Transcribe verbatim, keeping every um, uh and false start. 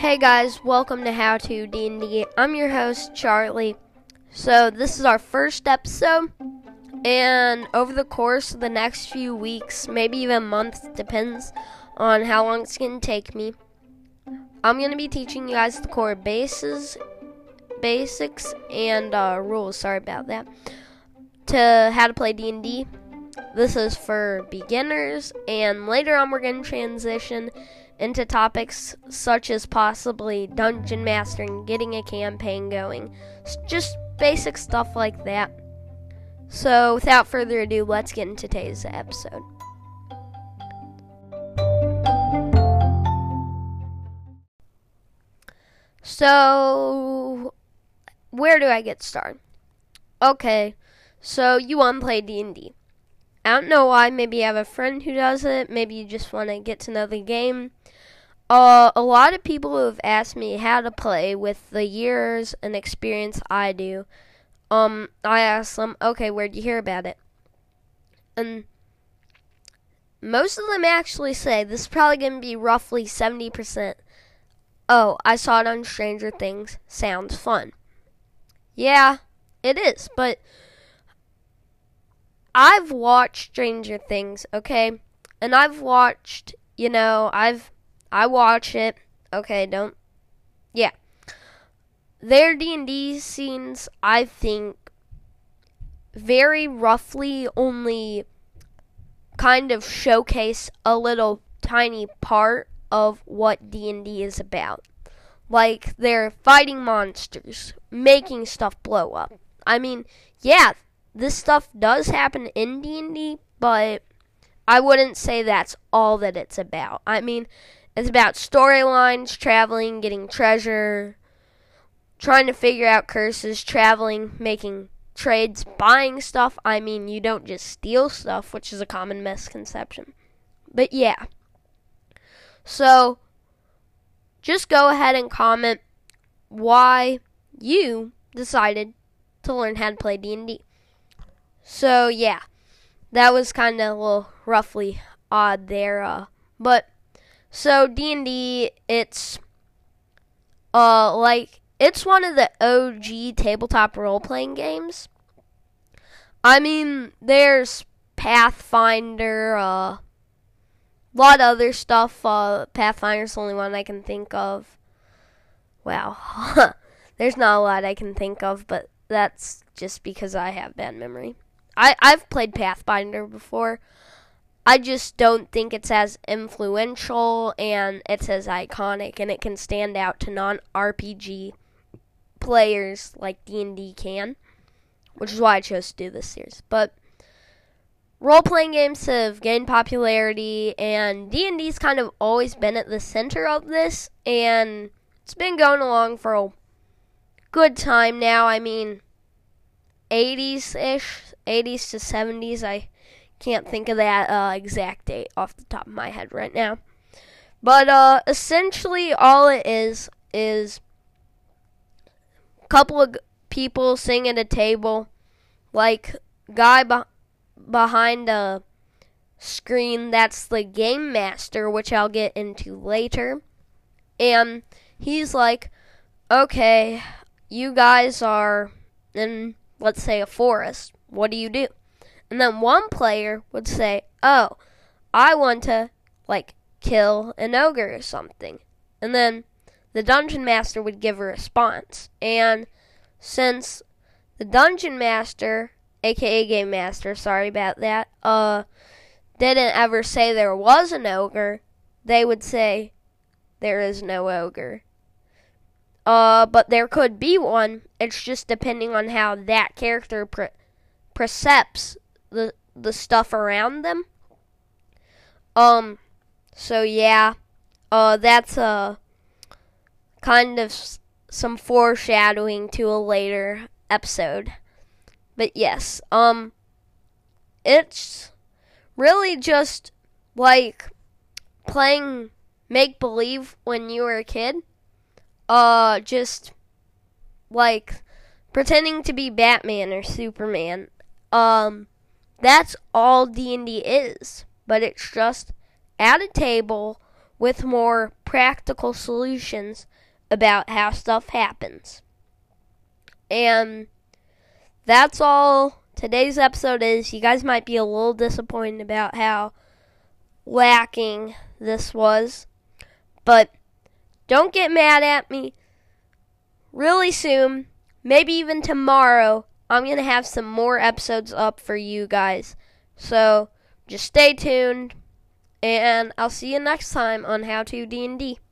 Hey guys, welcome to How To D and D. I'm your host, Charlie. So this is our first episode, and over the course of the next few weeks, maybe even months, depends on how long it's going to take me, I'm going to be teaching you guys the core bases, basics, and uh, rules, sorry about that, to how to play D and D. This is for beginners, and later on we're going to transition into topics such as possibly dungeon mastering, getting a campaign going, just basic stuff like that. So without further ado, let's get into today's episode. So where do I get started? Okay, so you want to play D and D. I don't know why. Maybe you have a friend who does it. Maybe you just want to get to know the game. Uh, a lot of people have asked me how to play with the years and experience I do. Um, I asked them, okay, where'd you hear about it? And most of them actually say, this is probably going to be roughly seventy percent. Oh, I saw it on Stranger Things. Sounds fun. Yeah, it is, but I've watched Stranger Things, okay? And I've watched, you know, I've, I watch it, okay, don't, yeah. Their D and D scenes, I think, very roughly only kind of showcase a little tiny part of what D and D is about. Like, they're fighting monsters, making stuff blow up. I mean, yeah, this stuff does happen in D and D, but I wouldn't say that's all that it's about. I mean, it's about storylines, traveling, getting treasure, trying to figure out curses, traveling, making trades, buying stuff. I mean, you don't just steal stuff, which is a common misconception. But yeah. So, just go ahead and comment why you decided to learn how to play D and D. So, yeah, that was kind of a little roughly odd there. Uh, but, so D and D, it's, uh, like, it's one of the O G tabletop role-playing games. I mean, there's Pathfinder, uh, a lot of other stuff. Uh, Pathfinder's the only one I can think of. Wow. There's not a lot I can think of, but that's just because I have bad memory. I, I've played Pathfinder before. I just don't think it's as influential and it's as iconic, and it can stand out to non-R P G players like D and D can, which is why I chose to do this series. But role-playing games have gained popularity, and D and D's kind of always been at the center of this, and it's been going along for a good time now. I mean, eighties-ish, eighties to seventies. I can't think of that uh, exact date off the top of my head right now. But uh, essentially all it is is a couple of people sitting at a table, like guy be- behind a screen, that's the game master, which I'll get into later. And he's like, okay, you guys are in, let's say, a forest. What do you do? And then one player would say, oh, I want to, like, kill an ogre or something. And then the dungeon master would give a response. And since the dungeon master, aka game master, sorry about that, uh, didn't ever say there was an ogre, they would say there is no ogre. Uh, but there could be one. It's just depending on how that character pre- percepts the the stuff around them. Um, so yeah, uh, that's uh, kind of s- some foreshadowing to a later episode. But yes, um, it's really just like playing make-believe when you were a kid. Uh, just like pretending to be Batman or Superman. Um, that's all D and D is, but it's just at a table with more practical solutions about how stuff happens. And that's all today's episode is. You guys might be a little disappointed about how lacking this was, but don't get mad at me. Really soon, maybe even tomorrow, I'm going to have some more episodes up for you guys. So just stay tuned, and I'll see you next time on How To D and D.